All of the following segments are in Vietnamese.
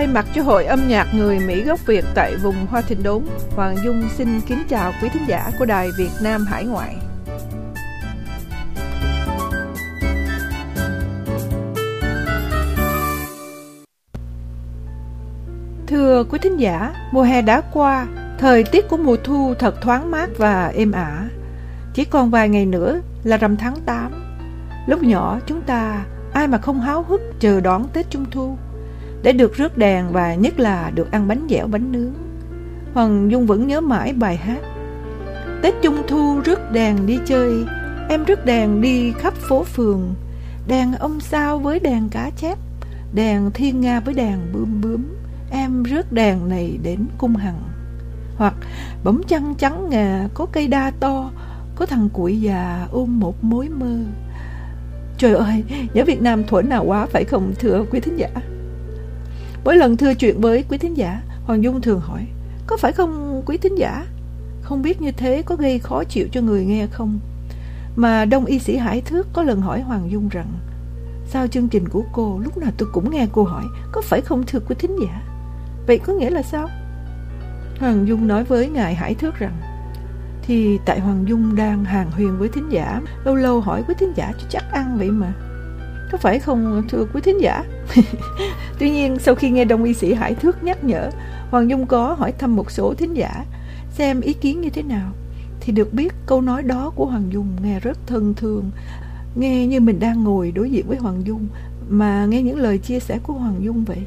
Thay mặt cho Hội Âm nhạc Người Mỹ gốc Việt tại vùng Hoa Thịnh Đốn, Hoàng Dung xin kính chào quý thính giả của Đài Việt Nam Hải Ngoại. Thưa quý thính giả, mùa hè đã qua, thời tiết của mùa thu thật thoáng mát và êm ả. Chỉ còn vài ngày nữa là rằm tháng 8. Lúc nhỏ chúng ta ai mà không háo hức chờ đón Tết Trung Thu, để được rước đèn và nhất là được ăn bánh dẻo bánh nướng. Hoàng Dung vẫn nhớ mãi bài hát Tết Trung Thu rước đèn đi chơi, em rước đèn đi khắp phố phường. Đèn ông sao với đèn cá chép, đèn thiên nga với đèn bướm bướm, em rước đèn này đến cung hằng. Hoặc bóng trăng trắng ngà, có cây đa to, có thằng cuội già ôm một mối mơ. Trời ơi, nhớ Việt Nam thuở nào quá phải không thưa quý thính giả? Mỗi lần thưa chuyện với quý thính giả, Hoàng Dung thường hỏi: có phải không quý thính giả? Không biết như thế có gây khó chịu cho người nghe không? Mà đông y sĩ Hải Thước có lần hỏi Hoàng Dung rằng: sao chương trình của cô lúc nào tôi cũng nghe cô hỏi có phải không thưa quý thính giả? Vậy có nghĩa là sao? Hoàng Dung nói với ngài Hải Thước rằng: thì tại Hoàng Dung đang hàn huyên với thính giả, lâu lâu hỏi quý thính giả cho chắc ăn vậy mà. Có phải không thưa quý thính giả? Tuy nhiên sau khi nghe đông y sĩ Hải Thước nhắc nhở, Hoàng Dung có hỏi thăm một số thính giả xem ý kiến như thế nào, thì được biết câu nói đó của Hoàng Dung nghe rất thân thương, nghe như mình đang ngồi đối diện với Hoàng Dung mà nghe những lời chia sẻ của Hoàng Dung vậy.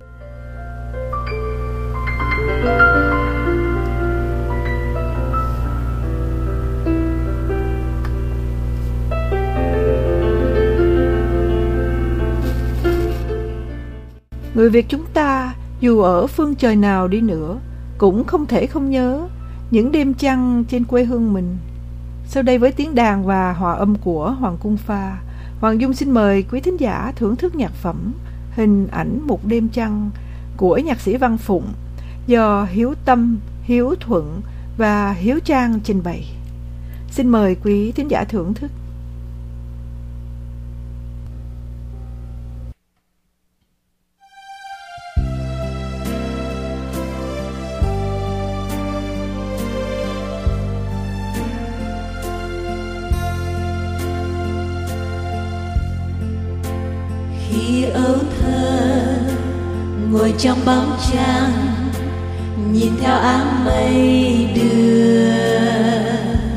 Người Việt chúng ta dù ở phương trời nào đi nữa cũng không thể không nhớ những đêm trăng trên quê hương mình. Sau đây với tiếng đàn và hòa âm của Hoàng Cung Pha, Hoàng Dung xin mời quý thính giả thưởng thức nhạc phẩm Hình ảnh một đêm trăng của nhạc sĩ Văn Phụng do Hiếu Tâm, Hiếu Thuận và Hiếu Trang trình bày. Xin mời quý thính giả thưởng thức. Khi ấu thơ ngồi trong bóng trăng, nhìn theo áng mây đưa,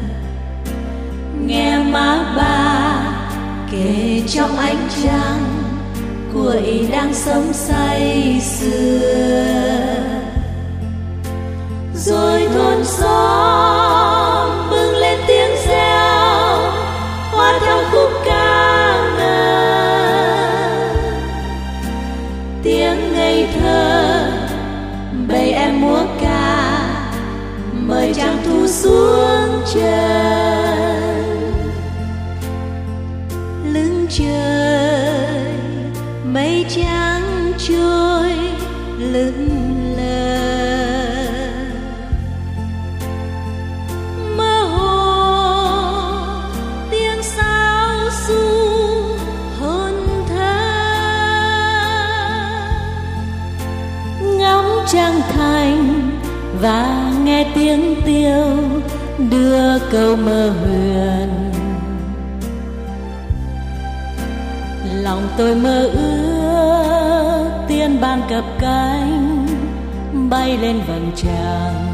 nghe má ba kể trong ánh trăng cuội đang sống say sưa. Rồi thôn xóm bừng lên tiếng reo, hoa theo khúc ca ngân. Tiếng ngây thơ bầy em múa ca, mời trăng thu xuống chân. Lưng trời mây trắng trôi lững lờ, mơ hồ tiếng sáo du hồn thơ. Ngắm trăng thành và nghe tiếng tiêu đưa câu mơ huyền. Lòng tôi mơ ước tiên ban cặp cánh bay lên vầng trăng.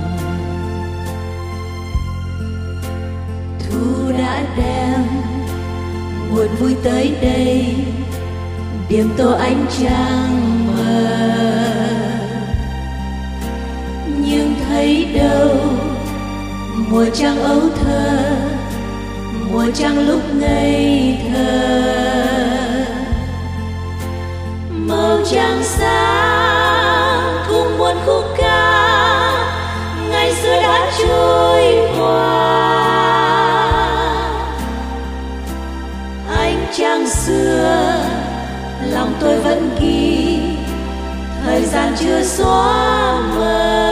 Thu đã đem buồn vui tới đây, điểm tô ánh trăng mờ. Nhưng thấy đâu mùa trăng ấu thơ, mùa trăng lúc ngây thơ. Màu trăng sáng cùng muôn khúc ca ngày xưa đã trôi qua. Ánh trăng xưa lòng tôi vẫn ghi, thời gian chưa xóa mờ.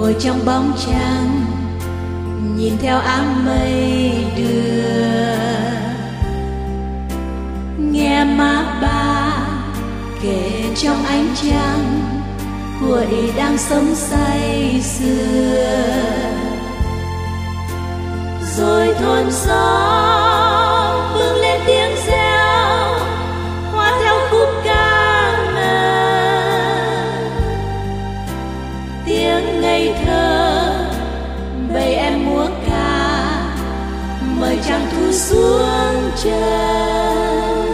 ngồi trong bóng trăng, nhìn theo áng mây đưa. Nghe má ba kể trong ánh trăng, tuổi đang sống say sưa. Rồi thôn gió vươn lên tiếng reo, hoa theo khúc ca ngân. Tiếng ngây thơ bầy em múa ca, mời trăng thu xuống chân.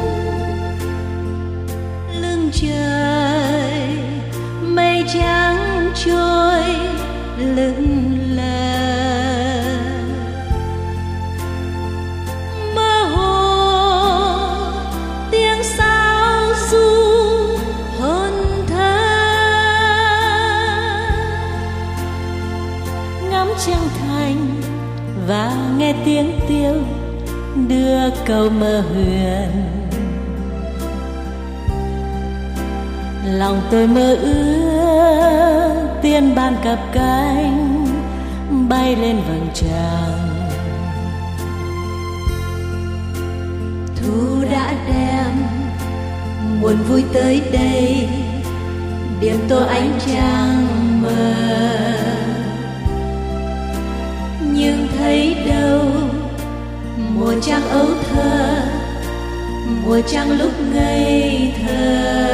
Lưng trời mây trắng trôi lững lờ, mơ hồ tiếng sao du hồn thơ. Ngắm trăng thành và nghe tiếng tiêu đưa câu mơ huyền. Lòng tôi mơ ước tiên ban cặp cánh bay lên vầng trăng. Thu đã đem buồn vui tới đây, điểm tô ánh trăng mờ. Nhưng thấy đâu mùa trăng ấu thơ, mùa trăng lúc ngây thơ.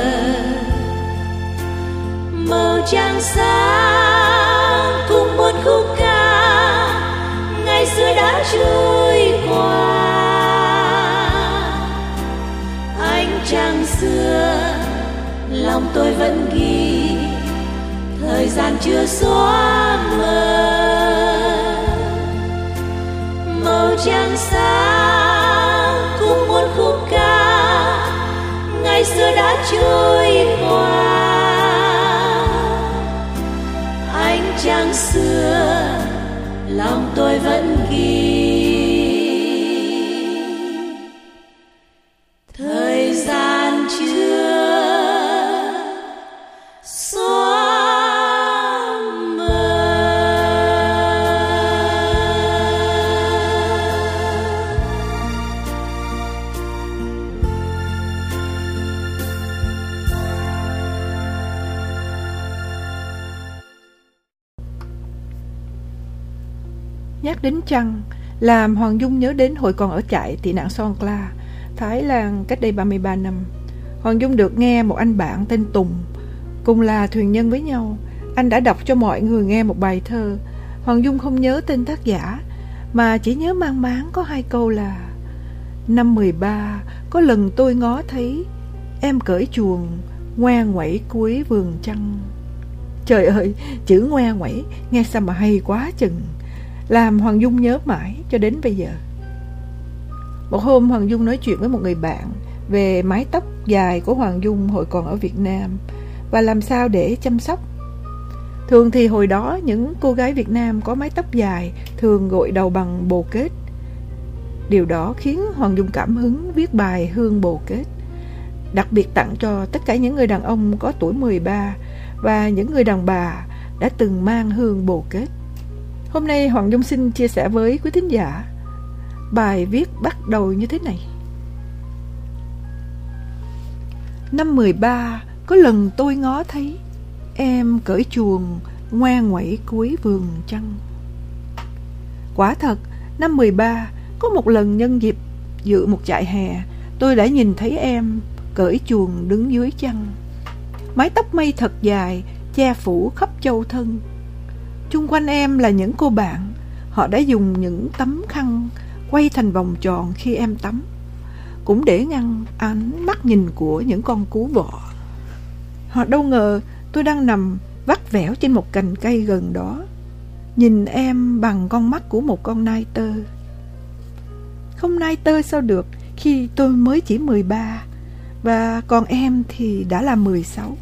Màu trắng sáng cùng một khúc ca ngày xưa đã trôi qua. Ánh trăng xưa lòng tôi vẫn ghi, thời gian chưa xóa mờ. Màu trắng sáng cùng một khúc ca ngày xưa đã trôi qua. Ánh trăng xưa lòng tôi vẫn ghi, thời gian chưa xóa mờ. Nhắc đến trăng, làm Hoàng Dung nhớ đến hồi còn ở trại tị nạn Songkhla, Thái Lan cách đây 33 năm. Hoàng Dung được nghe một anh bạn tên Tùng, cùng là thuyền nhân với nhau. Anh đã đọc cho mọi người nghe một bài thơ. Hoàng Dung không nhớ tên tác giả, mà chỉ nhớ mang máng có 2 câu là: Năm 13 có lần tôi ngó thấy em cởi chuồng ngoe nguẩy cuối vườn trăng. Trời ơi, chữ ngoe nguẩy nghe sao mà hay quá chừng, làm Hoàng Dung nhớ mãi cho đến bây giờ. Một hôm Hoàng Dung nói chuyện với một người bạn về mái tóc dài của Hoàng Dung hồi còn ở Việt Nam và làm sao để chăm sóc. Thường thì hồi đó những cô gái Việt Nam có mái tóc dài thường gội đầu bằng bồ kết. Điều đó khiến Hoàng Dung cảm hứng viết bài Hương Bồ Kết, đặc biệt tặng cho tất cả những người đàn ông có tuổi 13 và những người đàn bà đã từng mang hương bồ kết. Hôm nay Hoàng Dung xin chia sẻ với quý thính giả bài viết bắt đầu như thế này. Năm 13 có lần tôi ngó thấy em cởi chuồng ngoe nguẩy cuối vườn trăng. Quả thật, năm 13 có một lần nhân dịp dự một trại hè, tôi đã nhìn thấy em cởi chuồng đứng dưới trăng. Mái tóc mây thật dài che phủ khắp châu thân. Chung quanh em là những cô bạn, họ đã dùng những tấm khăn quay thành vòng tròn khi em tắm, cũng để ngăn ánh mắt nhìn của những con cú vọ. Họ đâu ngờ tôi đang nằm vắt vẻo trên một cành cây gần đó, nhìn em bằng con mắt của một con nai tơ. Không nai tơ sao được khi tôi mới chỉ 13 và còn em thì đã là 16.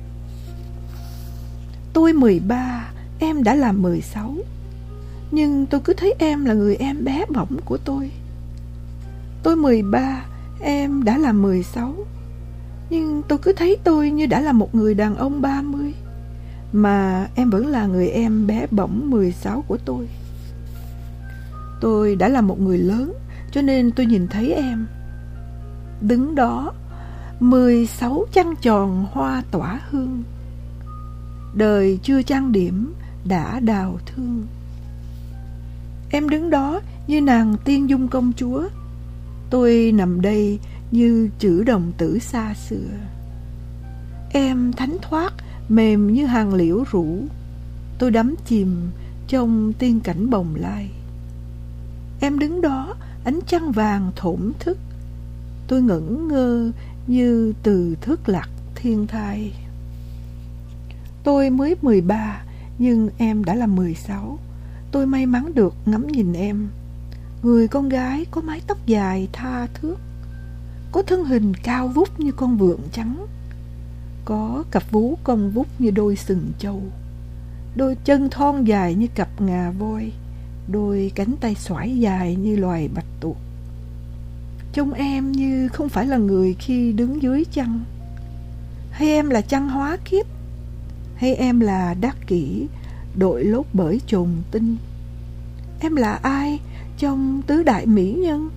Tôi 13, em đã là 16. Nhưng tôi cứ thấy em là người em bé bỏng của tôi. Tôi 13, em đã là 16. Nhưng tôi cứ thấy tôi như đã là một người đàn ông 30. mà em vẫn là người em bé bỏng 16 của tôi. Tôi đã là một người lớn, cho nên tôi nhìn thấy em. Đứng đó, 16 trăng tròn hoa tỏa hương. Đời chưa trang điểm đã đào thương. Em đứng đó như nàng tiên dung công chúa. Tôi nằm đây như chữ đồng tử xa xưa. Em thánh thoát, mềm như hàng liễu rũ. Tôi đắm chìm trong tiên cảnh bồng lai. Em đứng đó, ánh trăng vàng thổn thức. Tôi ngẩn ngơ như từ thức lạc thiên thai. Tôi mới 13, nhưng em đã là 16. Tôi may mắn được ngắm nhìn em. Người con gái có mái tóc dài tha thướt, có thân hình cao vút như con vượn trắng, có cặp vú cong vút như đôi sừng trâu, đôi chân thon dài như cặp ngà voi, đôi cánh tay xoải dài như loài bạch tuộc. Trông em như không phải là người khi đứng dưới trăng. Hay em là trăng hóa kiếp? Hay em là đắc kỷ đội lốt bởi chồn tinh? Em là ai trong tứ đại mỹ nhân?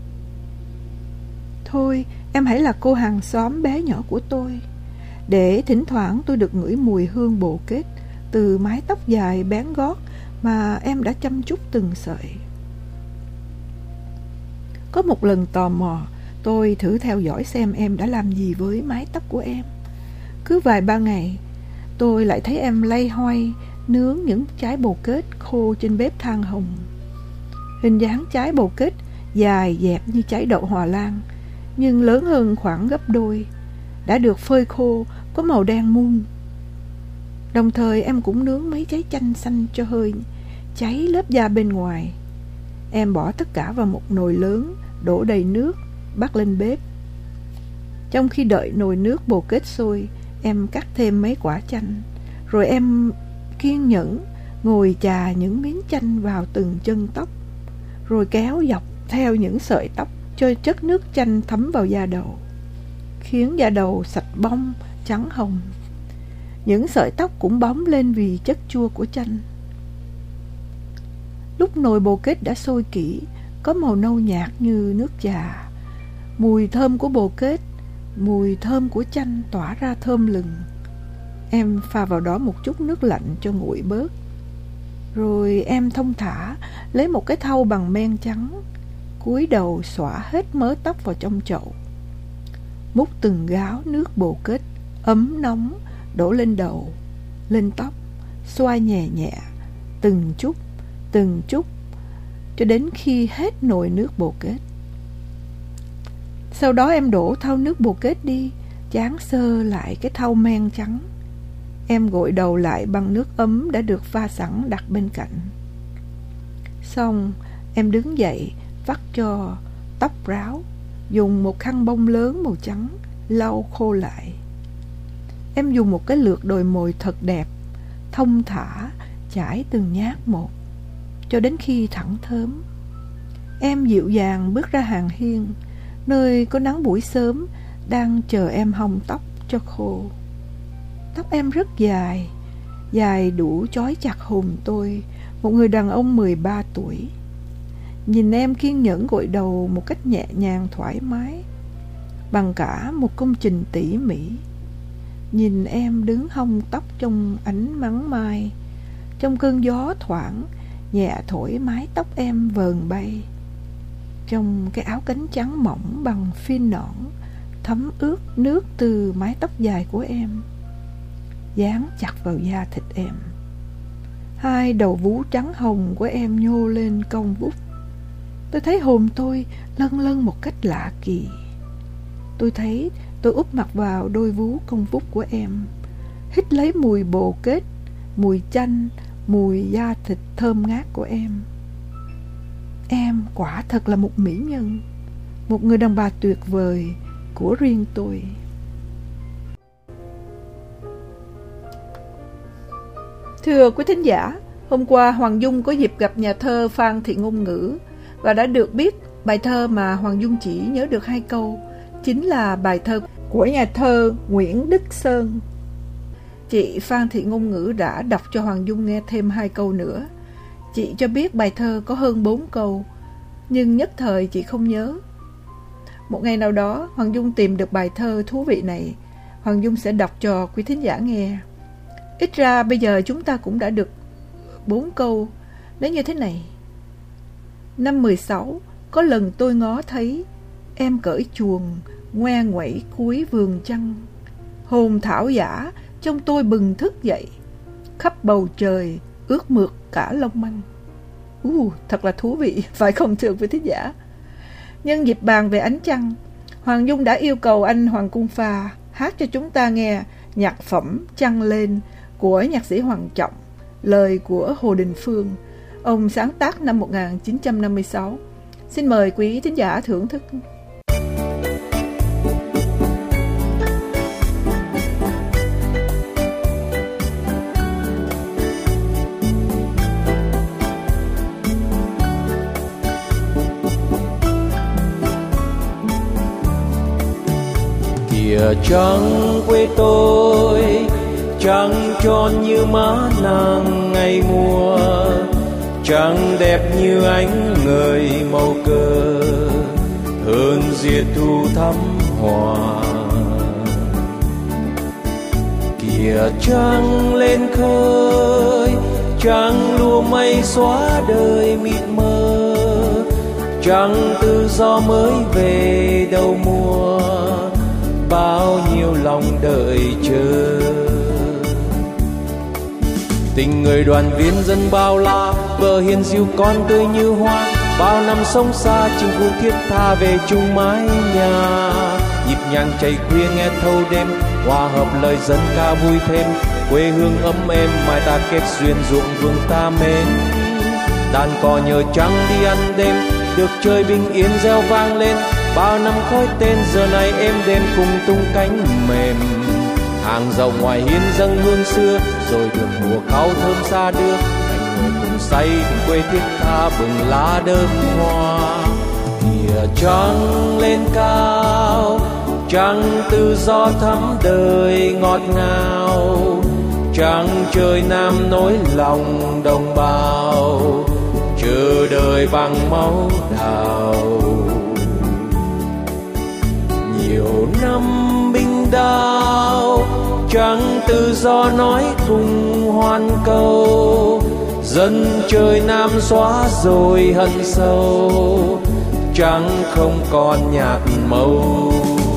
Thôi, em hãy là cô hàng xóm bé nhỏ của tôi, để thỉnh thoảng tôi được ngửi mùi hương bồ kết từ mái tóc dài bén gót mà em đã chăm chút từng sợi. Có một lần tò mò, tôi thử theo dõi xem em đã làm gì với mái tóc của em. Cứ vài ba ngày, tôi lại thấy em loay hoay nướng những trái bồ kết khô trên bếp than hồng. Hình dáng trái bồ kết dài dẹp như trái đậu Hòa Lan, nhưng lớn hơn khoảng gấp đôi, đã được phơi khô, có màu đen muôn. Đồng thời em cũng nướng mấy trái chanh xanh cho hơi cháy lớp da bên ngoài. Em bỏ tất cả vào một nồi lớn, đổ đầy nước, bắt lên bếp. Trong khi đợi nồi nước bồ kết sôi, em cắt thêm mấy quả chanh, rồi em kiên nhẫn ngồi chà những miếng chanh vào từng chân tóc, rồi kéo dọc theo những sợi tóc cho chất nước chanh thấm vào da đầu, khiến da đầu sạch bong, trắng hồng. Những sợi tóc cũng bóng lên vì chất chua của chanh. Lúc nồi bồ kết đã sôi kỹ, có màu nâu nhạt như nước trà. Mùi thơm của bồ kết, mùi thơm của chanh tỏa ra thơm lừng. Em pha vào đó một chút nước lạnh cho nguội bớt. Rồi em thông thả lấy một cái thau bằng men trắng, cúi đầu xõa hết mớ tóc vào trong chậu. Múc từng gáo nước bồ kết ấm nóng đổ lên đầu, lên tóc, xoa nhẹ nhẹ từng chút cho đến khi hết nồi nước bồ kết. Sau đó em đổ thau nước bồ kết đi, chán sơ lại cái thau men trắng. Em gội đầu lại bằng nước ấm đã được pha sẵn đặt bên cạnh. Xong, em đứng dậy vắt cho tóc ráo, dùng một khăn bông lớn màu trắng lau khô lại. Em dùng một cái lược đồi mồi thật đẹp, thông thả chải từng nhát một, cho đến khi thẳng thớm. Em dịu dàng bước ra hàng hiên, nơi có nắng buổi sớm đang chờ em hong tóc cho khô. Tóc em rất dài, dài đủ chói chặt hồn tôi, một người đàn ông 13 tuổi. Nhìn em kiên nhẫn gội đầu một cách nhẹ nhàng thoải mái, bằng cả một công trình tỉ mỉ. Nhìn em đứng hong tóc trong ánh nắng mai, trong cơn gió thoảng nhẹ thổi mái tóc em vờn bay, trong cái áo cánh trắng mỏng bằng phin nõn thấm ướt nước từ mái tóc dài của em, dán chặt vào da thịt em. Hai đầu vú trắng hồng của em nhô lên cong vút. Tôi thấy hồn tôi lâng lâng một cách lạ kỳ. Tôi thấy tôi úp mặt vào đôi vú cong vút của em, hít lấy mùi bồ kết, mùi chanh, mùi da thịt thơm ngát của em. Em quả thật là một mỹ nhân, một người đàn bà tuyệt vời của riêng tôi. Thưa quý thính giả, hôm qua Hoàng Dung có dịp gặp nhà thơ Phan Thị Ngôn Ngữ và đã được biết bài thơ mà Hoàng Dung chỉ nhớ được 2 câu chính là bài thơ của nhà thơ Nguyễn Đức Sơn. Chị Phan Thị Ngôn Ngữ đã đọc cho Hoàng Dung nghe thêm 2 câu nữa. Chị cho biết bài thơ có hơn 4 câu, nhưng nhất thời chị không nhớ. Một ngày nào đó, Hoàng Dung tìm được bài thơ thú vị này, Hoàng Dung sẽ đọc cho quý thính giả nghe. Ít ra bây giờ chúng ta cũng đã được 4 câu. Nó như thế này. Năm 16, có lần tôi ngó thấy em cởi chuồng, ngoe nguẩy cuối vườn chăng. Hồn thảo giả trong tôi bừng thức dậy, khắp bầu trời ướt mượt cả lông manh. Thật là thú vị, phải không thưa quý thính giả? Nhân dịp bàn về ánh trăng, Hoàng Dung đã yêu cầu anh Hoàng Cung Pha hát cho chúng ta nghe nhạc phẩm Trăng Lên của nhạc sĩ Hoàng Trọng, lời của Hồ Đình Phương. Ông sáng tác năm 1956. Xin mời quý thính giả thưởng thức. Kìa trăng quê tôi, trăng tròn như má nàng ngày mùa, trăng đẹp như ánh ngời màu cờ, hơn diệt thu thắm hòa. Kìa trăng lên khơi, trăng lùa mây xóa đời mịt mờ, trăng tự do mới về đầu mùa, bao nhiêu lòng đợi chờ. Tình người đoàn viên dân bao la, vợ hiền dịu con tươi như hoa, bao năm sống xa chinh phu thiết tha về chung mái nhà. Nhịp nhàng chảy khuya nghe thâu đêm, hòa hợp lời dân ca vui thêm, quê hương ấm êm mai ta kết duyên ruộng vương ta mến. Đàn cò nhờ trắng đi ăn đêm, được chơi bình yên reo vang lên, bao năm khói tên giờ này êm đêm cùng tung cánh mềm. Hàng dầu ngoài hiên dâng hương xưa, rồi được mùa cao thơm xa đưa, thành người cùng say tình quê thiết tha bừng lá đơm hoa. Kìa trăng lên cao, trăng tự do thắm đời ngọt ngào, trăng trời nam nối lòng đồng bào, chờ đời bằng máu đào. Nhiều năm binh đao, trăng tự do nói cùng hoan câu, dân trời nam xóa rồi hận sâu, trăng không còn nhạt màu.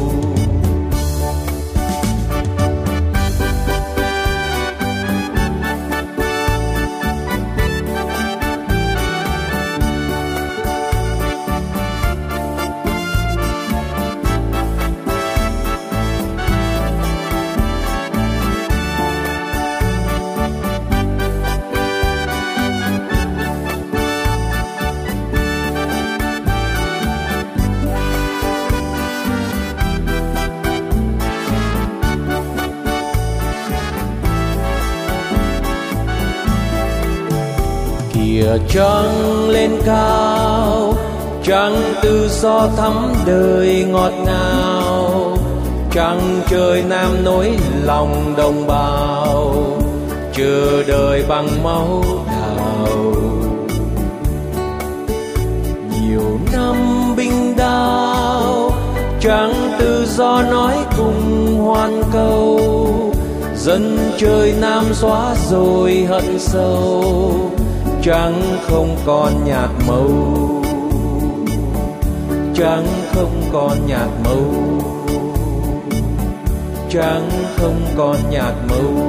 Kìa trăng lên cao, trăng tự do thắm đời ngọt ngào, trăng trời nam nối lòng đồng bào, chờ đời bằng máu đào. Nhiều năm binh đao, trăng tự do nói cùng hoan câu, dân trời nam xóa rồi hận sâu, trăng không còn nhạt màu, trăng không còn nhạt màu, trăng không còn nhạt màu.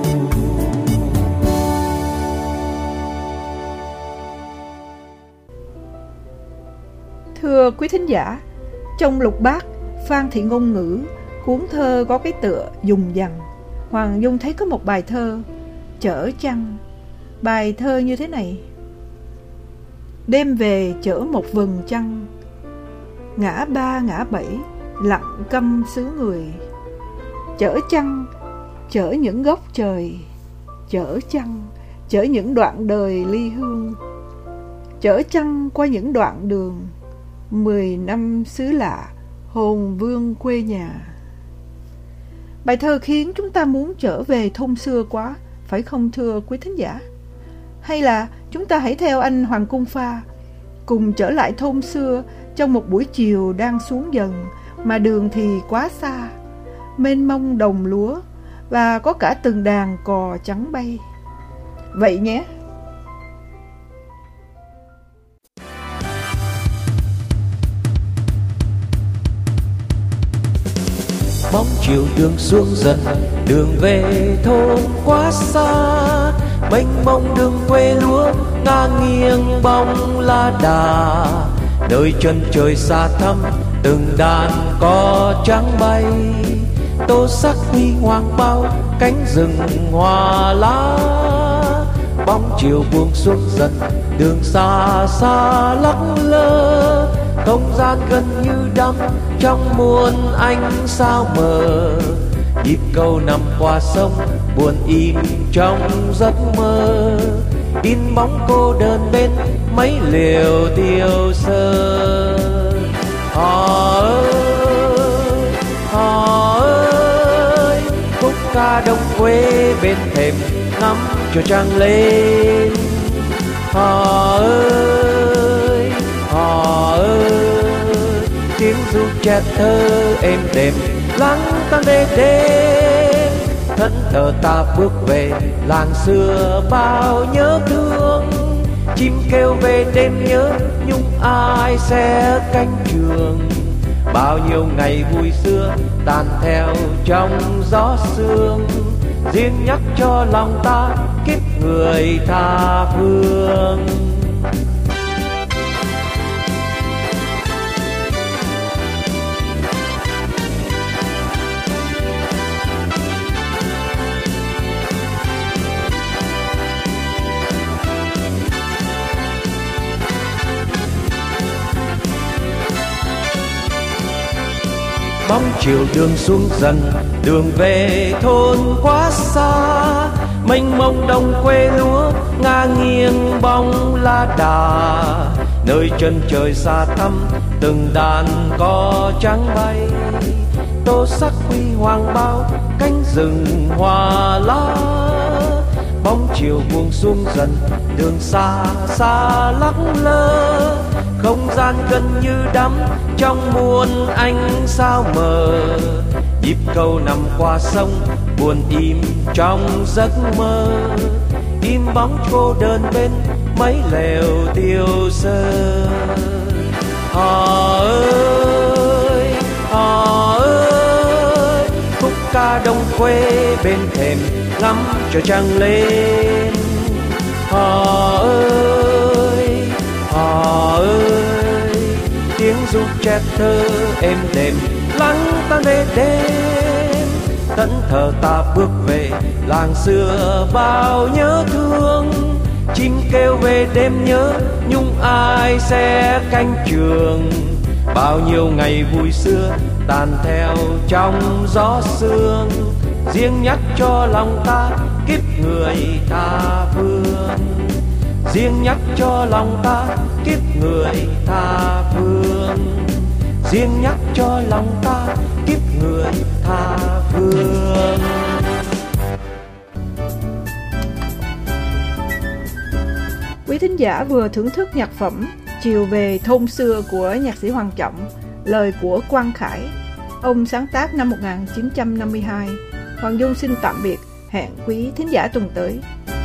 Thưa quý thính giả, trong lục bát Phan Thị Ngôn Ngữ, cuốn thơ có cái tựa Dùng Dằng, Hoàng Dung thấy có một bài thơ Chở Trăng. Bài thơ như thế này: đêm về chở một vầng trăng, ngã ba ngã bảy lặng câm xứ người. Chở trăng, chở những góc trời, chở trăng, chở những đoạn đời ly hương. Chở trăng qua những đoạn đường, 10 năm xứ lạ, hồn vương quê nhà. Bài thơ khiến chúng ta muốn trở về thôn xưa quá, phải không thưa quý thính giả? Hay là chúng ta hãy theo anh Hoàng Cung Pha cùng trở lại thôn xưa trong một buổi chiều đang xuống dần, mà đường thì quá xa, mênh mông đồng lúa và có cả từng đàn cò trắng bay. Vậy nhé. Bóng chiều đường xuống dần, đường về thôn quá xa, mênh mông đường quê lúa ngang nghiêng bóng lá đà. Nơi chân trời xa thăm từng đàn cò trắng bay, tô sắc huy hoàng bao cánh rừng hoa lá. Bóng chiều buông xuống dần, đường xa xa lắc lơ, không gian gần như đắm trong muôn ánh sao mờ. Nhịp cầu nằm qua sông buồn im trong giấc mơ, in bóng cô đơn bên mấy liều tiêu sơ. Hò ơi, khúc ca đồng quê bên thềm ngắm cho trăng lên. Hò ơi, tiếng ru chẹt thơ êm đềm lắng tan đêm đêm. Thẫn thờ ta bước về làng xưa bao nhớ thương, chim kêu về đêm nhớ nhung ai sẽ cánh trường. Bao nhiêu ngày vui xưa tàn theo trong gió sương, riêng nhắc cho lòng ta kiếp người tha phương. Bóng chiều đường xuống dần, đường về thôn quá xa, mênh mông đồng quê lúa ngang nghiêng bóng lá đà. Nơi chân trời xa thăm từng đàn cò trắng bay, tô sắc huy hoàng bao cánh rừng hoa lá. Bóng chiều buông xuống dần, đường xa xa lắc lơ, không gian gần như đắm trong muôn ánh sao mờ. Nhịp cầu nằm qua sông buồn im trong giấc mơ, im bóng cô đơn bên mấy lều tiêu sơ. Hò ơi, khúc ca đồng quê bên thềm ngắm cho trăng lên. Hò ơi, tiếng ru chẹt thơ êm đềm lắng tan đêm đêm. Thẫn thờ ta bước về làng xưa bao nhớ thương, chim kêu về đêm nhớ nhung ai sẽ cánh trường. Bao nhiêu ngày vui xưa tàn theo trong gió sương, riêng nhắc cho lòng ta kiếp người tha phương. Riêng nhắc cho lòng ta kiếp người tha phương. Riêng nhắc cho lòng ta kiếp người tha phương. Quý thính giả vừa thưởng thức nhạc phẩm Chiều về thôn xưa của nhạc sĩ Hoàng Trọng, lời của Quang Khải. Ông sáng tác năm 1952. Hoàng Dung xin tạm biệt, hẹn quý thính giả tuần tới.